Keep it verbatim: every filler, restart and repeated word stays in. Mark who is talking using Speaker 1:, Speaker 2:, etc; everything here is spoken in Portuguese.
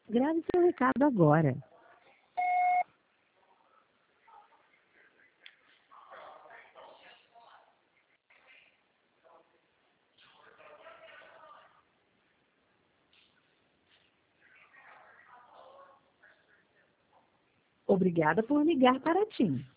Speaker 1: Grave seu recado agora. Obrigada por ligar para a TIM.